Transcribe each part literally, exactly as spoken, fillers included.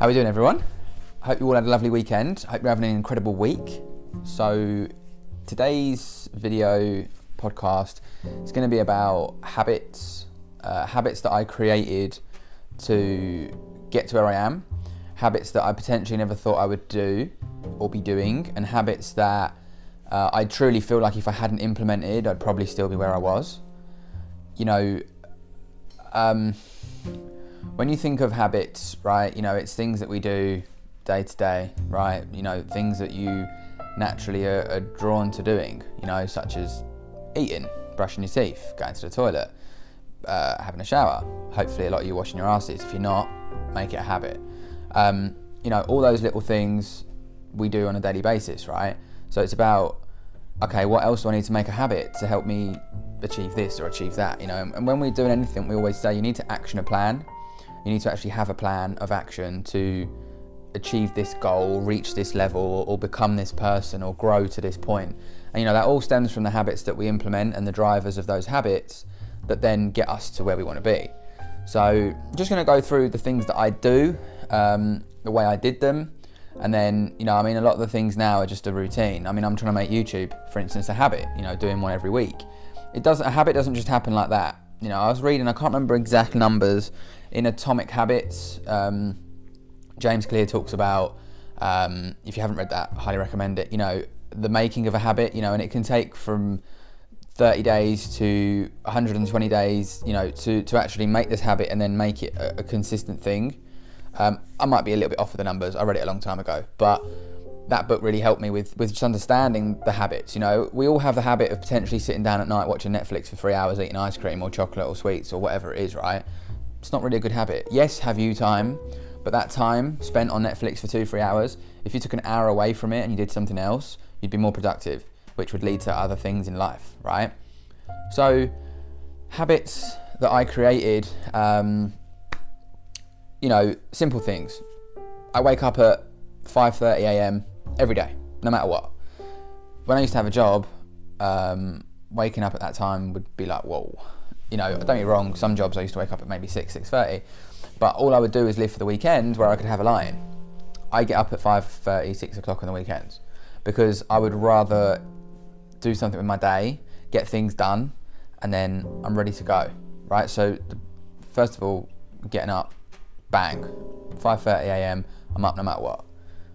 How are we doing, everyone? Hope you all had a lovely weekend. Hope you're having an incredible week. So today's video podcast is going to be about habits, uh, habits that I created to get to where I am, habits that I potentially never thought I would do or be doing, and habits that uh, I truly feel like if I hadn't implemented, I'd probably still be where I was. You know, um, when you think of habits, right, you know, it's things that we do day to day, right? You know, things that you naturally are, are drawn to doing, you know, such as eating, brushing your teeth, going to the toilet, uh, having a shower. Hopefully a lot of you washing your asses. If you're not, make it a habit. Um, you know, all those little things we do on a daily basis, right? So it's about, okay, what else do I need to make a habit to help me achieve this or achieve that, you know? And, and when we're doing anything, we always say you need to action a plan. You need to actually have a plan of action to achieve this goal, reach this level, or, or become this person, or grow to this point. And you know, that all stems from the habits that we implement and the drivers of those habits that then get us to where we want to be. So I'm just going to go through the things that I do, um, the way I did them, and then, you know, I mean, a lot of the things now are just a routine. I mean, I'm trying to make YouTube, for instance, a habit, you know, doing one every week. It doesn't, a habit doesn't just happen like that. You know, I was reading, I can't remember exact numbers, in Atomic Habits, um, James Clear talks about, um, if you haven't read that, I highly recommend it, you know, the making of a habit, you know, and it can take from thirty days to one hundred twenty days, you know, to, to actually make this habit and then make it a, a consistent thing. Um, I might be a little bit off with the numbers, I read it a long time ago, but that book really helped me with, with just understanding the habits. You know, we all have the habit of potentially sitting down at night watching Netflix for three hours, eating ice cream or chocolate or sweets or whatever it is, right? It's not really a good habit. Yes, have you time, but that time spent on Netflix for two, three hours, if you took an hour away from it and you did something else, you'd be more productive, which would lead to other things in life, right? So, habits that I created, um, you know, simple things. I wake up at five thirty a m every day, no matter what. When I used to have a job, um, waking up at that time would be like, whoa. You know, don't get me wrong, some jobs I used to wake up at maybe six, six thirty, but all I would do is live for the weekend where I could have a lie-in. I get up at five thirty, six o'clock on the weekends because I would rather do something with my day, get things done, and then I'm ready to go, right? So, the, first of all, getting up, bang, five thirty a m, I'm up no matter what.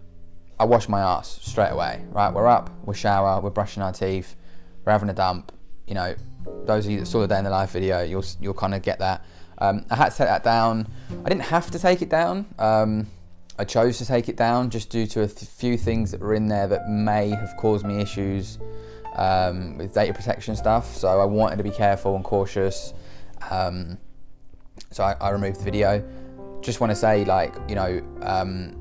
I wash my ass straight away, right? We're up, we shower, we're brushing our teeth, we're having a dump, you know. Those of you that saw the day in the life video, you'll you'll kind of get that. Um, I had to take that down. I didn't have to take it down. Um, I chose to take it down just due to a th few things that were in there that may have caused me issues um, with data protection stuff. So I wanted to be careful and cautious. Um, so I, I removed the video. Just want to say, like, you know, um,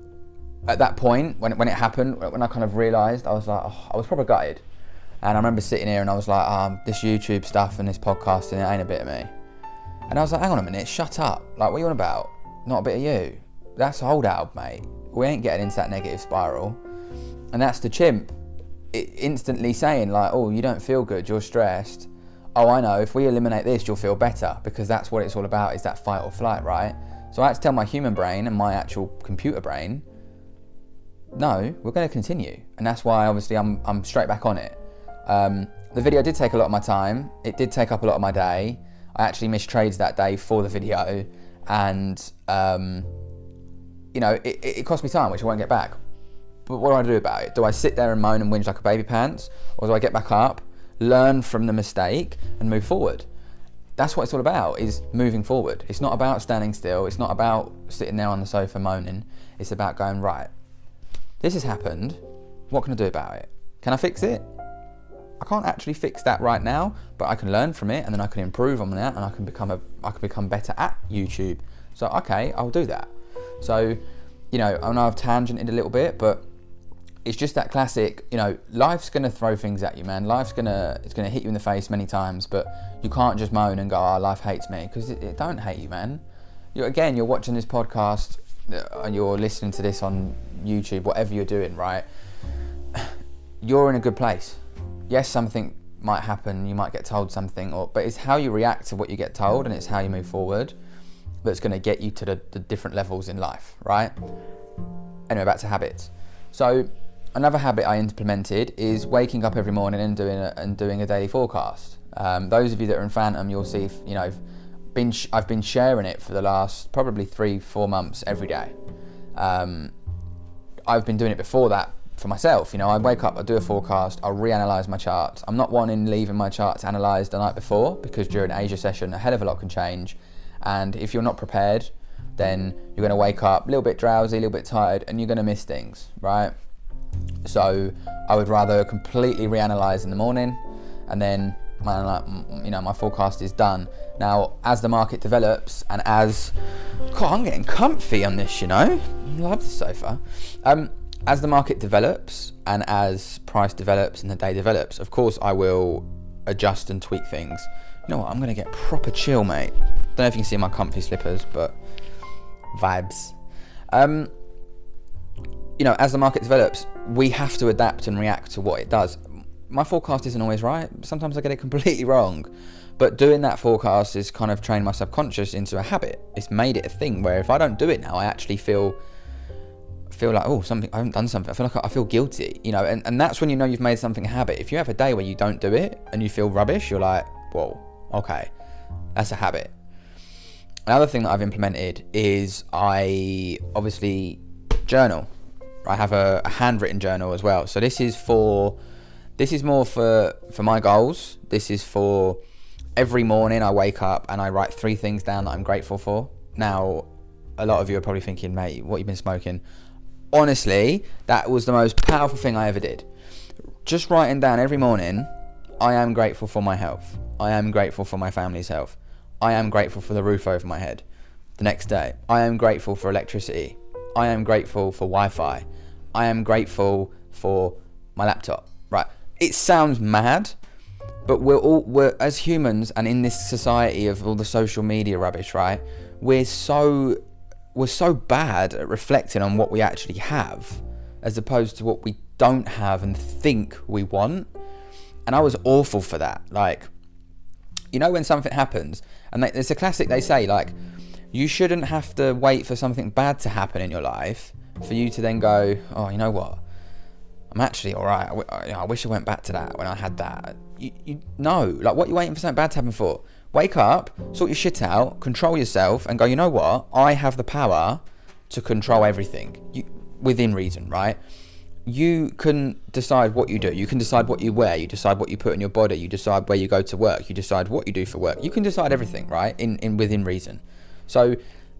at that point when when it happened, when I kind of realised, I was like, oh, I was probably gutted. And I remember sitting here and I was like, um, this YouTube stuff and this podcasting, it ain't a bit of me. And I was like, hang on a minute, shut up. Like, what are you on about? Not a bit of you. That's hold out, mate. We ain't getting into that negative spiral. And that's the chimp it instantly saying like, oh, you don't feel good, you're stressed. Oh, I know, if we eliminate this, you'll feel better, because that's what it's all about, is that fight or flight, right? So I had to tell my human brain and my actual computer brain, no, we're gonna continue. And that's why obviously I'm, I'm straight back on it. Um, the video did take a lot of my time. It did take up a lot of my day. I actually missed trades that day for the video, and um, you know, it, it cost me time, which I won't get back. But what do I do about it? Do I sit there and moan and whinge like a baby pants, or do I get back up, learn from the mistake, and move forward? That's what it's all about, is moving forward. It's not about standing still. It's not about sitting there on the sofa moaning. It's about going, right, this has happened. What can I do about it? Can I fix it? I can't actually fix that right now, but I can learn from it, and then I can improve on that, and I can become a I can become better at YouTube. So okay, I'll do that. So, you know, I know I've tangented a little bit, but it's just that classic, you know, life's gonna throw things at you, man. Life's gonna it's gonna hit you in the face many times, but you can't just moan and go, oh, life hates me, because it, it don't hate you, man. You again, you're watching this podcast and you're listening to this on YouTube, whatever you're doing, right? You're in a good place. Yes, something might happen, you might get told something, or but it's how you react to what you get told, and it's how you move forward. that's going to get you to the, the different levels in life, right? Anyway, back to habits. So another habit I implemented is waking up every morning and doing a, and doing a daily forecast. Um, those of you that are in Phantom, you'll see, you know, been sh- I've been sharing it for the last probably three, four months every day. Um, I've been doing it before that for myself. You know, I wake up, I do a forecast, I'll reanalyze my charts. I'm not wanting leaving my charts analysed the night before, because during Asia session, a hell of a lot can change. And if you're not prepared, then you're going to wake up a little bit drowsy, a little bit tired, and you're going to miss things, right? So I would rather completely reanalyze in the morning, and then my, you know, my forecast is done. Now, as the market develops, and as, God, I'm getting comfy on this, you know, I love the sofa. Um, as the market develops, and as price develops and the day develops, of course, I will adjust and tweak things. You know what? I'm going to get proper chill, mate. Don't know if you can see my comfy slippers, but vibes. Um, you know, as the market develops, we have to adapt and react to what it does. My forecast isn't always right. Sometimes I get it completely wrong. But doing that forecast is kind of trained my subconscious into a habit. It's made it a thing where if I don't do it now, I actually feel feel like, oh, something I haven't done something. I feel like I feel guilty, you know, and, and that's when you know you've made something a habit. If you have a day where you don't do it and you feel rubbish, you're like, whoa, okay, that's a habit. Another thing that I've implemented is I obviously journal. I have a, a handwritten journal as well. So this is for, this is more for, for my goals. This is for every morning I wake up and I write three things down that I'm grateful for. Now, a lot of you are probably thinking, mate, what you been smoking? Honestly, that was the most powerful thing I ever did. Just writing down every morning, I am grateful for my health. I am grateful for my family's health. I am grateful for the roof over my head. The next day, I am grateful for electricity. I am grateful for Wi-Fi. I am grateful for my laptop. Right? It sounds mad, but we're all, we're as humans, and in this society of all the social media rubbish, right? We're so we're so bad at reflecting on what we actually have, as opposed to what we don't have and think we want. And I was awful for that. Like, you know, when something happens, and they, it's a classic, they say, like, you shouldn't have to wait for something bad to happen in your life for you to then go, oh, you know what? I'm actually all right. I, w- I, you know, I wish I went back to that when I had that. You, you no, like, what are you waiting for something bad to happen for? Wake up, sort your shit out, control yourself, and go, you know what? I have the power to control everything, you, within reason, right? You can decide what you do. You can decide what you wear. You decide what you put in your body. You decide where you go to work. You decide what you do for work. You can decide everything, right? In, in within reason. So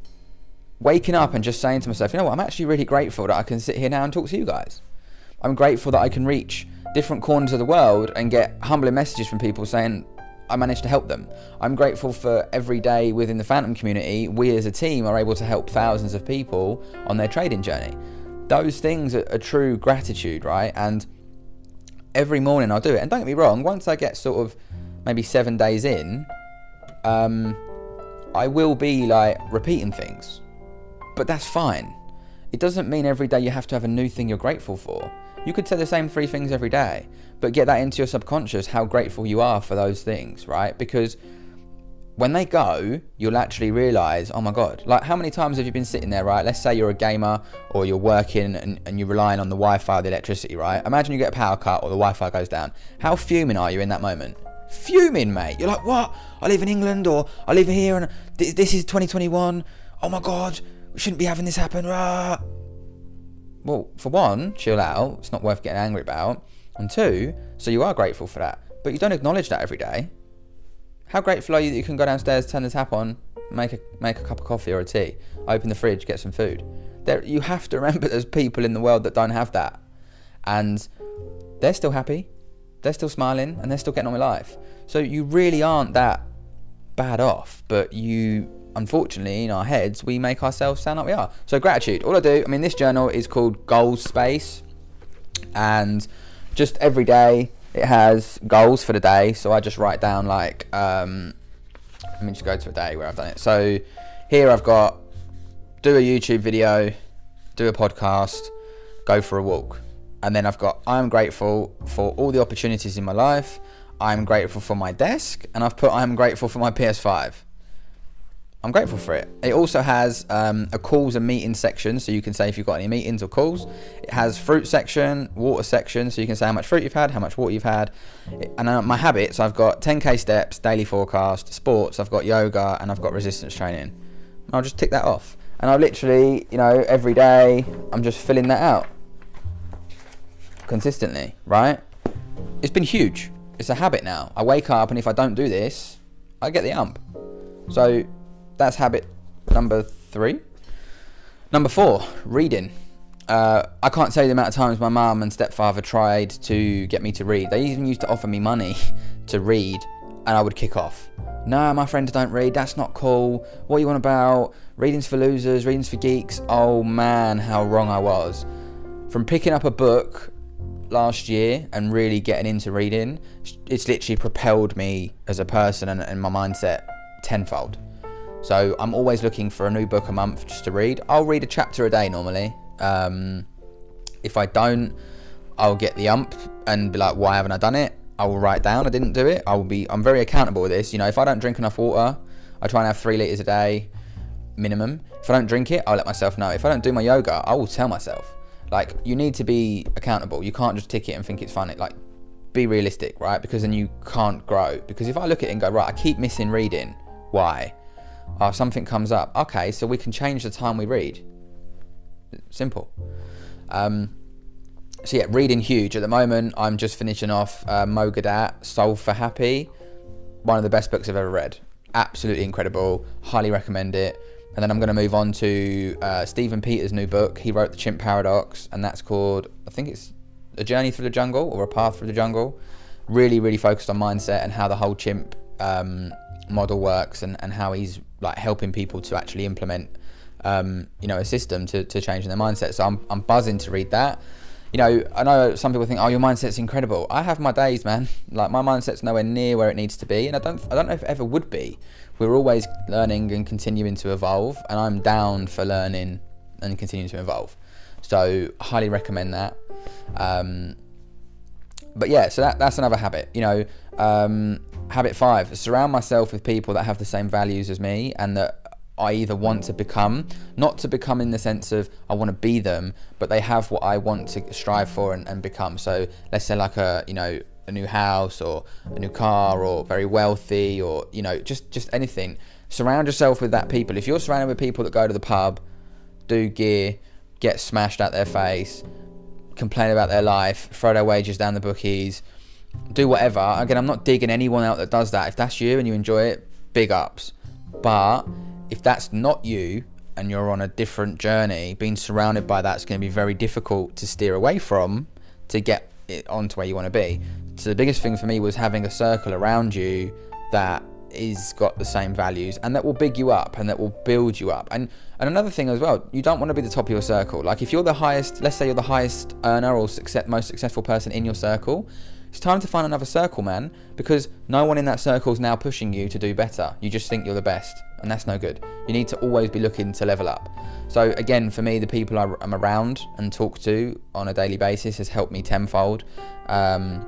waking up and just saying to myself, you know what? I'm actually really grateful that I can sit here now and talk to you guys. I'm grateful that I can reach different corners of the world and get humbling messages from people saying I managed to help them. I'm grateful for every day within the Phantom community, we as a team are able to help thousands of people on their trading journey. Those things are, are true gratitude, right? And every morning I'll do it. And don't get me wrong, once I get sort of maybe seven days in, um, I will be like repeating things, but that's fine. It doesn't mean every day you have to have a new thing you're grateful for. You could say the same three things every day, but get that into your subconscious, how grateful you are for those things, right? Because when they go, you'll actually realize, oh my God, like how many times have you been sitting there, right? Let's say you're a gamer or you're working and, and you're relying on the Wi-Fi or the electricity, right? Imagine you get a power cut or the Wi-Fi goes down. How fuming are you in that moment? Fuming, mate. You're like, what? I live in England or I live here and th- this is twenty twenty-one. Oh my God, we shouldn't be having this happen. Rah. Well, for one, chill out. It's not worth getting angry about. And two, so you are grateful for that, but you don't acknowledge that every day. How grateful are you that you can go downstairs, turn the tap on, make a make a cup of coffee or a tea, open the fridge, get some food? There, you have to remember there's people in the world that don't have that, and they're still happy, they're still smiling, and they're still getting on with life. So you really aren't that bad off, but you, unfortunately, in our heads, we make ourselves sound like we are. So gratitude, all I do, I mean, this journal is called Goals Space, and just every day it has goals for the day. So I just write down like, um, let me just go to a day where I've done it. So here I've got do a YouTube video, do a podcast, go for a walk. And then I've got, I'm grateful for all the opportunities in my life. I'm grateful for my desk. And I've put, I'm grateful for my P S five. I'm grateful for it. It also has um, a calls and meetings section, so you can say if you've got any meetings or calls. It has fruit section, water section, so you can say how much fruit you've had, how much water you've had. And uh, my habits, I've got ten K steps, daily forecast, sports, I've got yoga, and I've got resistance training. And I'll just tick that off. And I literally, you know, every day, I'm just filling that out consistently, right? It's been huge. It's a habit now. I wake up, and if I don't do this, I get the ump. So that's habit number three. Number four, reading. Uh, I can't tell you the amount of times my mum and stepfather tried to get me to read. They even used to offer me money to read, and I would kick off. No, my friends don't read. That's not cool. What are you on about? Reading's for losers. Reading's for geeks. Oh man, how wrong I was. From picking up a book last year and really getting into reading, it's literally propelled me as a person and, and my mindset tenfold. So I'm always looking for a new book a month just to read. I'll read a chapter a day normally. Um, if I don't, I'll get the ump and be like, why haven't I done it? I will write down I didn't do it. I will be, I'm very accountable with this. You know, if I don't drink enough water, I try and have three litres a day minimum. If I don't drink it, I'll let myself know. If I don't do my yoga, I will tell myself. Like, you need to be accountable. You can't just tick it and think it's funny. Like, be realistic, right? Because then you can't grow. Because if I look at it and go, right, I keep missing reading. Why? Oh, something comes up. Okay, so we can change the time we read. Simple. Um, so yeah, reading huge. At the moment, I'm just finishing off uh, Mo Gaudat, Solve for Happy. One of the best books I've ever read. Absolutely incredible. Highly recommend it. And then I'm going to move on to uh, Stephen Peters' new book. He wrote The Chimp Paradox, and that's called, I think it's A Journey Through the Jungle or A Path Through the Jungle. Really, really focused on mindset and how the whole chimp um, model works, and, and how he's like helping people to actually implement um, you know, a system to, to change their mindset. So I'm, I'm buzzing to read that. You know, I know some people think, oh, your mindset's incredible. I have my days, man. Like, my mindset's nowhere near where it needs to be, and I don't I don't know if it ever would be. We're always learning and continuing to evolve, and I'm down for learning and continuing to evolve. So highly recommend that. Um, but yeah, so that, that's another habit. You know, um, habit five, surround myself with people that have the same values as me, and that I either want to become, not to become in the sense of I want to be them, but they have what I want to strive for and, and become. So let's say like a, you know, a new house or a new car, or very wealthy, or, you know, just, just anything. Surround yourself with that people. If you're surrounded with people that go to the pub, do gear, get smashed at their face, complain about their life, throw their wages down the bookies, do whatever. Again, I'm not digging anyone out that does that. If that's you and you enjoy it, big ups. But if that's not you and you're on a different journey, being surrounded by that's going to be very difficult to steer away from to get it onto where you want to be. So the biggest thing for me was having a circle around you that is got the same values and that will big you up and that will build you up. And and another thing as well, you don't want to be the top of your circle. Like, if you're the highest, let's say you're the highest earner or success, most successful person in your circle, it's time to find another circle, man, because no one in that circle is now pushing you to do better. You just think you're the best, and that's no good. You need to always be looking to level up. So again, for me, the people I'm around and talk to on a daily basis has helped me tenfold. Um,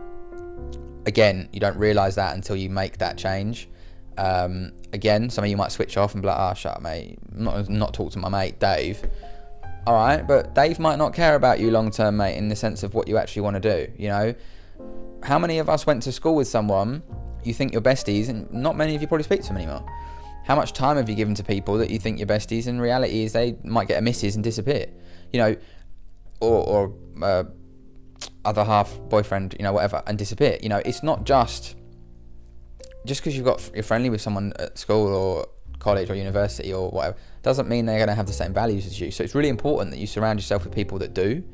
again, you don't realize that until you make that change. Um, again, some of you might switch off and be like, oh, shut up, mate. I'm not, not talk to my mate, Dave. All right, but Dave might not care about you long-term, mate, in the sense of what you actually want to do, you know? How many of us went to school with someone you think you're besties, and not many of you probably speak to them anymore? How much time have you given to people that you think you're besties, and reality is they might get a missus and disappear, you know, or, or uh, other half boyfriend, you know, whatever, and disappear. You know, it's not just just because you've got you're friendly with someone at school or college or university or whatever doesn't mean they're going to have the same values as you. So it's really important that you surround yourself with people that do.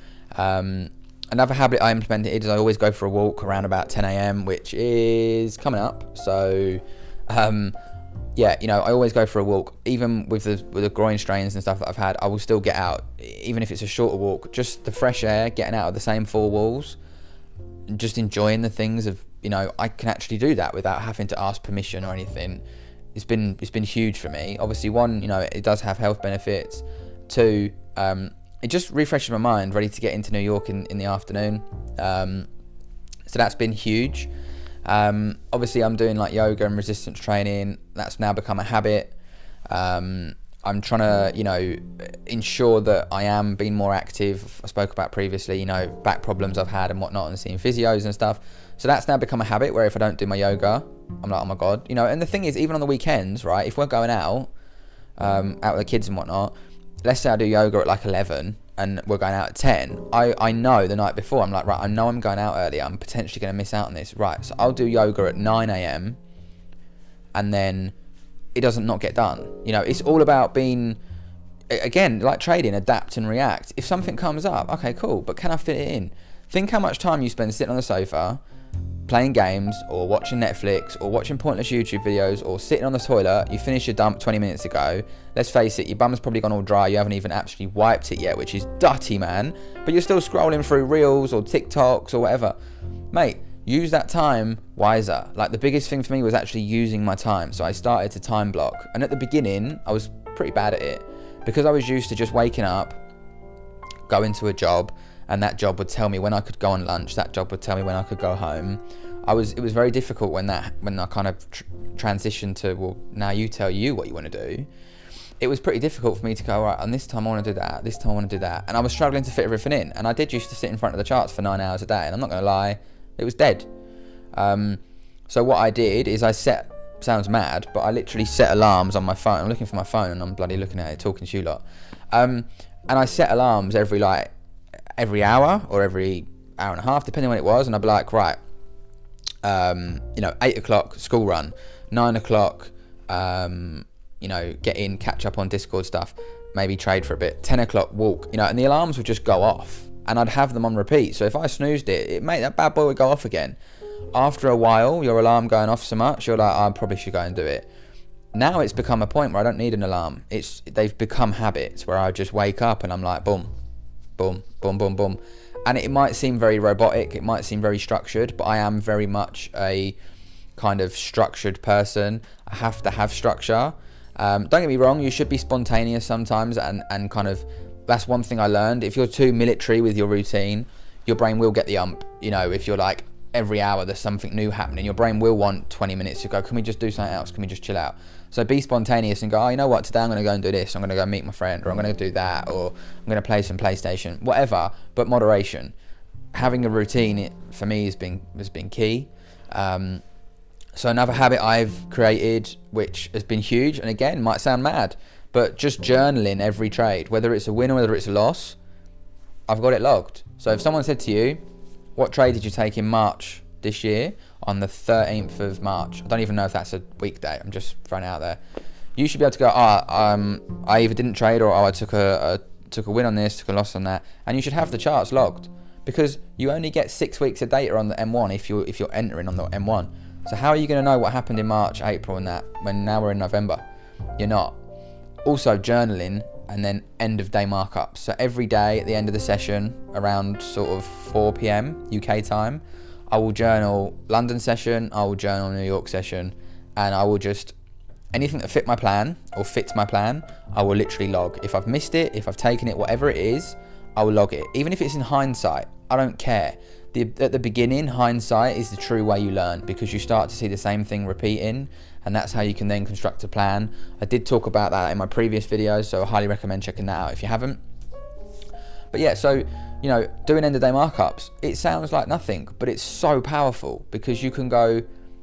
Um, another habit I implemented is I always go for a walk around about ten A M, which is coming up. So um, yeah, you know, I always go for a walk, even with the with the groin strains and stuff that I've had. I will still get out, even if it's a shorter walk. Just the fresh air, getting out of the same four walls, just enjoying the things of, you know, I can actually do that without having to ask permission or anything. It's been it's been huge for me. Obviously, one, you know, it does have health benefits. Two, um, it just refreshes my mind, ready to get into New York in, in the afternoon. Um, so that's been huge. Um, obviously, I'm doing like yoga and resistance training. That's now become a habit. Um, I'm trying to, you know, ensure that I am being more active. I spoke about previously, you know, back problems I've had and whatnot, and seeing physios and stuff. So that's now become a habit where if I don't do my yoga, I'm like, oh my God, you know. And the thing is, even on the weekends, right, if we're going out, um, out with the kids and whatnot, let's say I do yoga at like eleven and we're going out at ten. I, I know the night before, I'm like, right, I know I'm going out early. I'm potentially going to miss out on this. Right, so I'll do yoga at nine a m and then it doesn't not get done. You know, it's all about being, again, like trading, adapt and react. If something comes up, okay, cool, but can I fit it in? Think how much time you spend sitting on the sofa, playing games, or watching Netflix, or watching pointless YouTube videos, or sitting on the toilet. You finished your dump twenty minutes ago. Let's face it, your bum's probably gone all dry. You haven't even actually wiped it yet, which is dirty, man. But you're still scrolling through Reels or TikToks or whatever. Mate, use that time wiser. Like, the biggest thing for me was actually using my time. So I started to time block. And at the beginning, I was pretty bad at it because I was used to just waking up, going to a job, and that job would tell me when I could go on lunch. That job would tell me when I could go home. I was, it was very difficult when that, when I kind of tr transitioned to, well, now you tell you what you want to do. It was pretty difficult for me to go, right, and this time I want to do that, this time I want to do that. And I was struggling to fit everything in. And I did used to sit in front of the charts for nine hours a day. And I'm not going to lie, it was dead. Um, so what I did is I set, sounds mad, but I literally set alarms on my phone. I'm looking for my phone and I'm bloody looking at it, talking to you lot. Um, and I set alarms every like, every hour or every hour and a half, depending on what it was. And I'd be like, right, um, you know, eight o'clock school run, nine o'clock, um, you know, get in, catch up on Discord stuff, maybe trade for a bit, ten o'clock walk, you know, and the alarms would just go off and I'd have them on repeat. So if I snoozed it, it made that bad boy would go off again. After a while, your alarm going off so much, you're like, oh, I probably should go and do it. Now it's become a point where I don't need an alarm. It's, they've become habits where I just wake up and I'm like, boom, boom, boom, boom, boom. And it might seem very robotic, it might seem very structured, but I am very much a kind of structured person. I have to have structure. Um, don't get me wrong, you should be spontaneous sometimes, and, and kind of, that's one thing I learned. If you're too military with your routine, your brain will get the ump. You know, if you're like, every hour there's something new happening, your brain will want twenty minutes to go, can we just do something else? Can we just chill out? So be spontaneous and go, oh, you know what, today I'm going to go and do this, I'm going to go meet my friend, or I'm going to do that, or I'm going to play some PlayStation, whatever, but moderation. Having a routine, for me, has been, has been key. Um, so another habit I've created, which has been huge, and again, might sound mad, but just journaling every trade, whether it's a win or whether it's a loss, I've got it logged. So if someone said to you, what trade did you take in March this year on the thirteenth of March? I don't even know if that's a weekday. I'm just throwing it out there. You should be able to go, oh, um, I either didn't trade or oh, I took a, a took a win on this, took a loss on that. And you should have the charts logged because you only get six weeks of data on the M one if you're, if you're entering on the M one. So how are you going to know what happened in March, April and that when now we're in November? You're not. Also journaling, and then end of day markups. So every day at the end of the session, around sort of four P M U K time, I will journal London session, I will journal New York session, and I will just, anything that fit my plan or fits my plan, I will literally log. If I've missed it, if I've taken it, whatever it is, I will log it. Even if it's in hindsight, I don't care. The, at the beginning, hindsight is the true way you learn because you start to see the same thing repeating, and that's how you can then construct a plan. I did talk about that in my previous videos, so I highly recommend checking that out if you haven't. But yeah, so, you know, doing end of day markups, it sounds like nothing, but it's so powerful because you can go,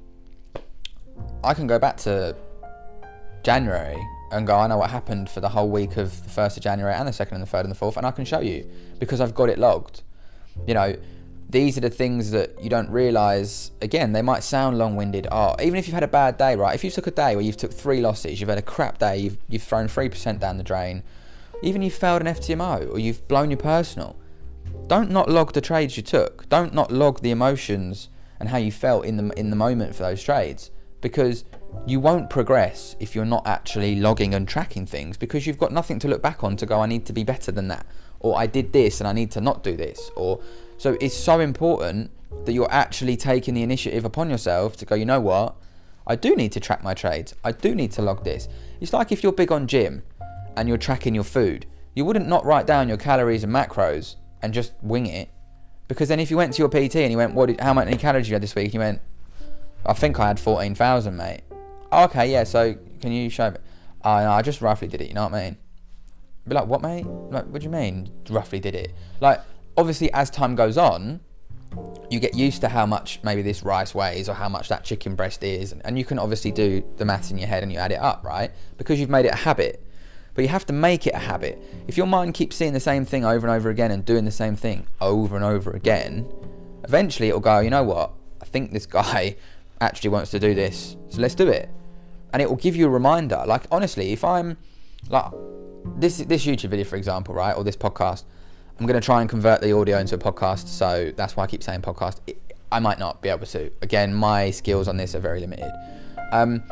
I can go back to January and go, I know what happened for the whole week of the first of January and the second and the third and the fourth, and I can show you because I've got it logged. You know, these are the things that you don't realise. Again, they might sound long-winded. Oh, even if you've had a bad day, right? If you took a day where you've took three losses, you've had a crap day, you've, you've thrown three percent down the drain, even you've failed an F T M O or you've blown your personal, don't not log the trades you took. Don't not log the emotions and how you felt in the, in the moment for those trades, because you won't progress if you're not actually logging and tracking things, because you've got nothing to look back on to go, I need to be better than that, or I did this and I need to not do this. Or so it's so important that you're actually taking the initiative upon yourself to go, you know what, I do need to track my trades, I do need to log this. It's like if you're big on gym and you're tracking your food, you wouldn't not write down your calories and macros and just wing it, because then if you went to your P T and you went, what did, how many calories you had this week, and you went, I think I had fourteen thousand, mate. Oh, okay, yeah, so can you show me? Oh, no, I just roughly did it, you know what I mean? Be like, what, mate? Like, what do you mean, roughly did it? Like, obviously, as time goes on, you get used to how much maybe this rice weighs or how much that chicken breast is. And you can obviously do the maths in your head and you add it up, right? Because you've made it a habit. But you have to make it a habit. If your mind keeps seeing the same thing over and over again and doing the same thing over and over again, eventually it'll go, you know what? I think this guy actually wants to do this, so let's do it. And it will give you a reminder. Like, honestly, if I'm like this this YouTube video, for example, right, or this podcast, I'm going to try and convert the audio into a podcast, so that's why I keep saying podcast. I might not be able to. Again, my skills on this are very limited. Um,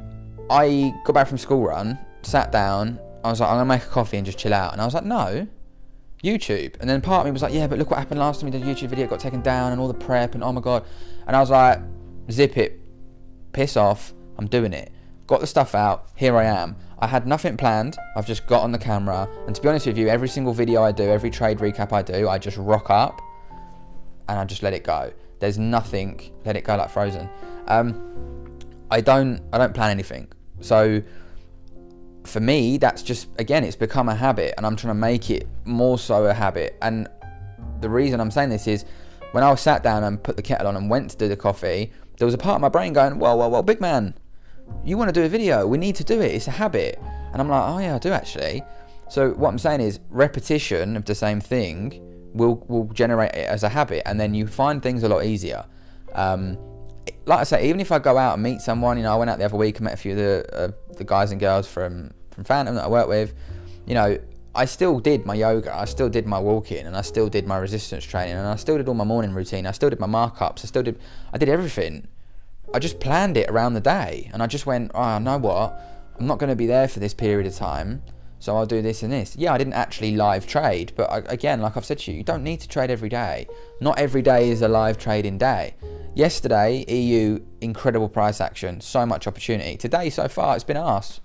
I got back from school run, sat down, I was like, I'm going to make a coffee and just chill out. And I was like, no, YouTube. And then part of me was like, yeah, but look what happened last time we did a YouTube video, it got taken down and all the prep and oh my God. And I was like, zip it, piss off, I'm doing it. Got the stuff out, here I am. I had nothing planned, I've just got on the camera. And to be honest with you, every single video I do, every trade recap I do, I just rock up and I just let it go. There's nothing, let it go like Frozen. Um, I don't, I don't plan anything. So for me, that's just, again, it's become a habit and I'm trying to make it more so a habit. And the reason I'm saying this is when I was sat down and put the kettle on and went to do the coffee, there was a part of my brain going, whoa, whoa, whoa, big man, you want to do a video, we need to do it, it's a habit. And I'm like, oh yeah, I do actually. So what I'm saying is repetition of the same thing will, will generate it as a habit, and then you find things a lot easier. Um, like I say, even if I go out and meet someone, you know, I went out the other week and met a few of the, uh, the guys and girls from, from Phantom that I work with, you know, I still did my yoga, I still did my walking, and I still did my resistance training, and I still did all my morning routine, I still did my markups, I still did, I did everything. I just planned it around the day, and I just went, oh, you know what, I'm not going to be there for this period of time, so I'll do this and this. Yeah, I didn't actually live trade, but I, again, like I've said to you, you don't need to trade every day. Not every day is a live trading day. Yesterday, E U, incredible price action, so much opportunity. Today, so far, it's been arse.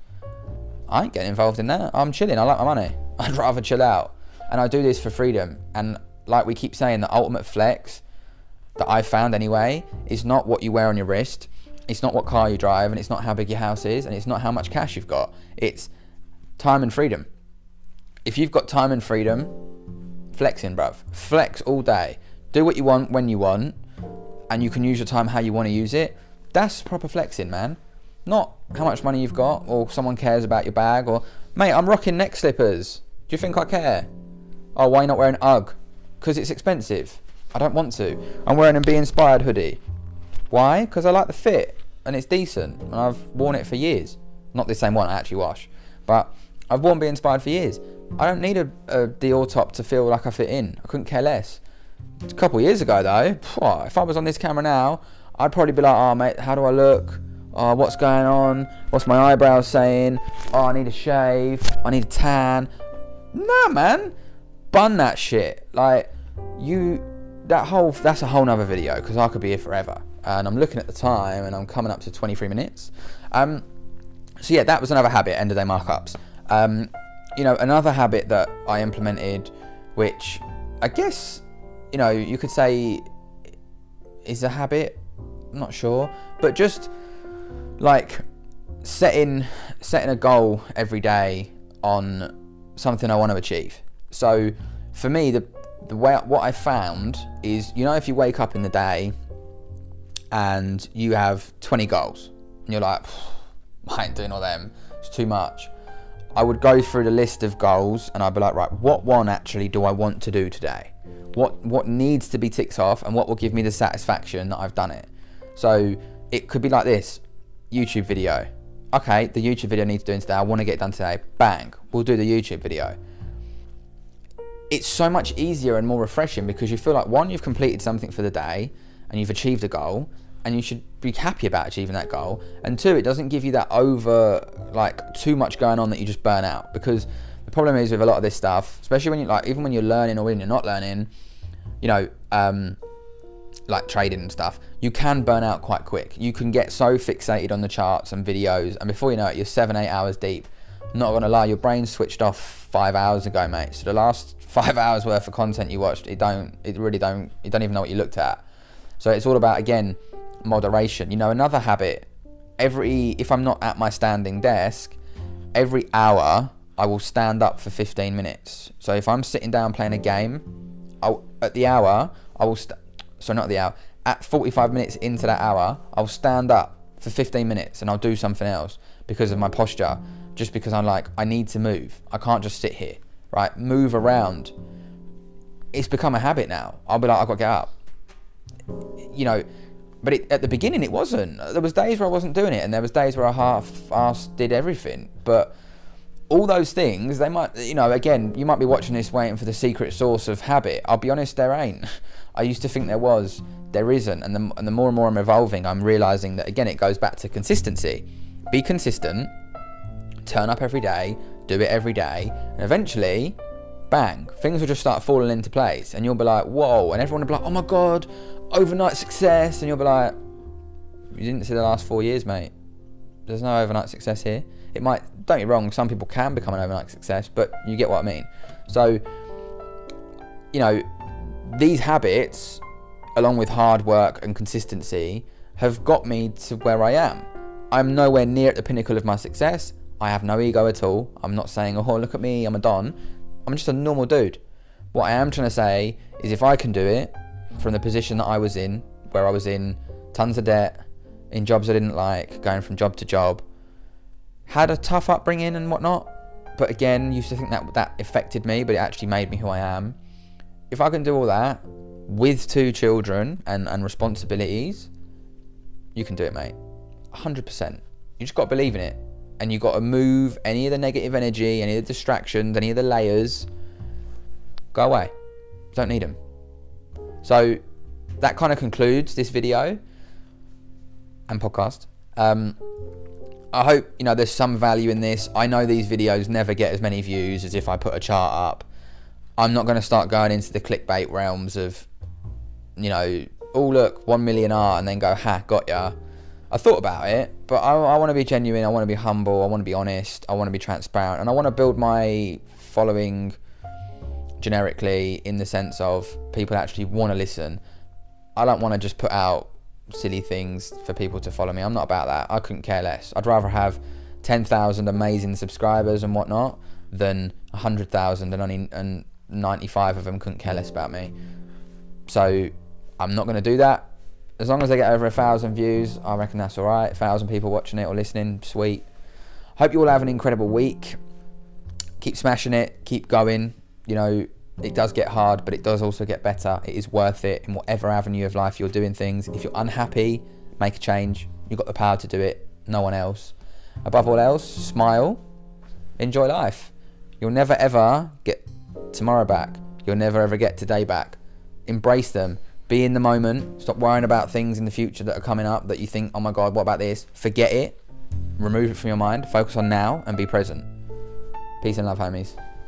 I ain't getting involved in that. I'm chilling, I like my money. I'd rather chill out. And I do this for freedom. And like we keep saying, the ultimate flex that I've found anyway is not what you wear on your wrist, it's not what car you drive, and it's not how big your house is, and it's not how much cash you've got. It's time and freedom. If you've got time and freedom, flexing, bruv. Flex all day. Do what you want when you want, and you can use your time how you want to use it. That's proper flexing, man. Not how much money you've got, or someone cares about your bag, or, mate, I'm rocking neck slippers. Do you think I care? Oh, why are you not wearing UGG? Because it's expensive. I don't want to. I'm wearing a Be Inspired hoodie. Why? Because I like the fit and it's decent and I've worn it for years. Not the same one I actually wash, but I've worn Be Inspired for years. I don't need a, a Dior top to feel like I fit in. I couldn't care less. A couple of years ago though, phew, if I was on this camera now, I'd probably be like, oh mate, how do I look? Oh, what's going on? What's my eyebrows saying? Oh, I need a shave. I need a tan. Nah, man. Bun that shit. Like, you... That whole, that's a whole nother video because I could be here forever. And I'm looking at the time and I'm coming up to twenty-three minutes. Um, so yeah, that was another habit, end of day markups. Um, you know, another habit that I implemented, which I guess, you know, you could say is a habit, I'm not sure, but just like setting, setting a goal every day on something I want to achieve. So for me, the The way what I found is, you know, if you wake up in the day and you have twenty goals and you're like, I ain't doing all them, it's too much. I would go through the list of goals and I'd be like, right, what one actually do I want to do today? What what needs to be ticked off and what will give me the satisfaction that I've done it? So it could be like this, YouTube video. Okay, the YouTube video needs doing today, I want to get it done today. Bang, we'll do the YouTube video. It's so much easier and more refreshing because you feel like, one, you've completed something for the day and you've achieved a goal and you should be happy about achieving that goal. And two, it doesn't give you that over, like, too much going on that you just burn out. Because the problem is with a lot of this stuff, especially when you like, even when you're learning or when you're not learning, you know, um, like trading and stuff, you can burn out quite quick. You can get so fixated on the charts and videos, and before you know it, you're seven, eight hours deep. I'm not gonna lie, your brain switched off five hours ago, mate. So the last five hours worth of content you watched, it don't, it really don't, you don't even know what you looked at. So it's all about, again, moderation. You know, another habit, every, if I'm not at my standing desk, every hour I will stand up for fifteen minutes. So if I'm sitting down playing a game, I'll, at the hour, I will, st- so not the hour, at forty-five minutes into that hour, I'll stand up for fifteen minutes and I'll do something else because of my posture, just because I'm like, I need to move. I can't just sit here, right? Move around. It's become a habit now. I'll be like, I've got to get up. You know, but it, at the beginning it wasn't. There was days where I wasn't doing it, and there was days where I half-assed did everything. But all those things, they might, you know, again, you might be watching this waiting for the secret source of habit. I'll be honest, there ain't. I used to think there was. There isn't. And the, and the more and more I'm evolving, I'm realising that, again, it goes back to consistency. Be consistent, turn up every day, do it every day, and eventually, bang, things will just start falling into place. And you'll be like, whoa. And everyone will be like, oh my God, overnight success. And you'll be like, you didn't see the last four years, mate. There's no overnight success here. It might, don't get me wrong, some people can become an overnight success, but you get what I mean. So, you know, these habits, along with hard work and consistency, have got me to where I am. I'm nowhere near at the pinnacle of my success. I have no ego at all. I'm not saying, oh, look at me, I'm a don. I'm just a normal dude. What I am trying to say is, if I can do it from the position that I was in, where I was in tons of debt, in jobs I didn't like, going from job to job, had a tough upbringing and whatnot, but again, used to think that that affected me, but it actually made me who I am. If I can do all that with two children and, and responsibilities, you can do it, mate. one hundred percent. You just got to believe in it. And you got to move any of the negative energy, any of the distractions, any of the layers. Go away. Don't need them. So that kind of concludes this video and podcast. Um, I hope, you know, there's some value in this. I know these videos never get as many views as if I put a chart up. I'm not going to start going into the clickbait realms of, you know, oh look, one million R, and then go, ha, got ya. I thought about it, but I, I want to be genuine, I want to be humble, I want to be honest, I want to be transparent, and I want to build my following generically in the sense of people actually want to listen. I don't want to just put out silly things for people to follow me. I'm not about that. I couldn't care less. I'd rather have ten thousand amazing subscribers and whatnot than one hundred thousand and only and ninety-five of them couldn't care less about me. So I'm not going to do that. As long as I get over a thousand views, I reckon that's all right. A thousand people watching it or listening, sweet. Hope you all have an incredible week. Keep smashing it. Keep going. You know, it does get hard, but it does also get better. It is worth it in whatever avenue of life you're doing things. If you're unhappy, make a change. You've got the power to do it. No one else. Above all else, smile. Enjoy life. You'll never ever get tomorrow back. You'll never ever get today back. Embrace them. Be in the moment. Stop worrying about things in the future that are coming up that you think, oh my God, what about this? Forget it. Remove it from your mind. Focus on now and be present. Peace and love, homies.